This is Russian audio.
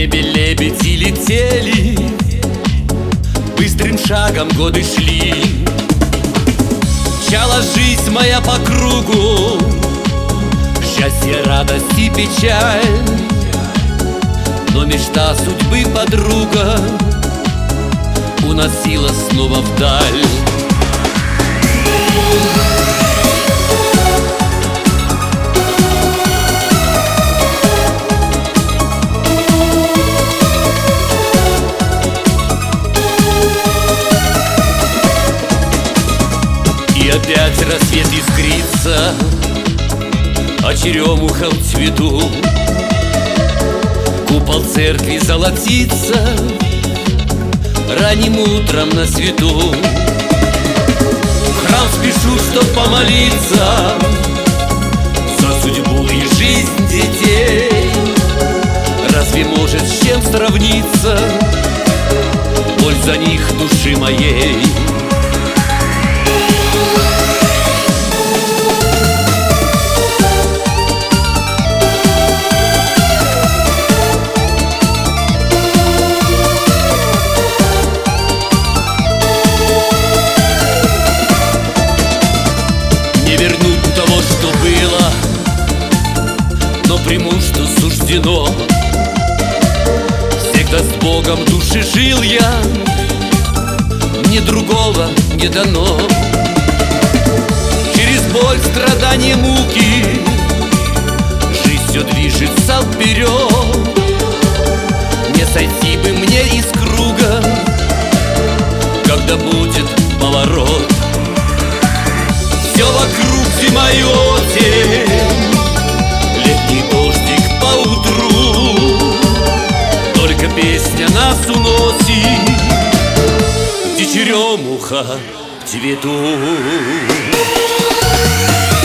небе лебеди летели, быстрым шагом годы шли. Мчала жизнь моя по кругу, счастье, радость и печаль. Но мечта судьбы подруга уносила снова вдаль. И опять рассвет искрится, а черемуха в цвету. Купол церкви золотится ранним утром на свету. В храм спешу, чтоб помолиться за судьбу и жизнь детей. Разве может с чем сравниться боль за них души моей? Вернуть того, что было, но приму, что суждено. Всегда с Богом души жил я, мне другого не дано. Через боль, страдания, муки жизнь все движется вперед. Не сойти бы мне из круга, когда будет поворот. Все вокруг зима и осень, летний дождик поутру. Только песня нас уносит, где черемуха в цвету.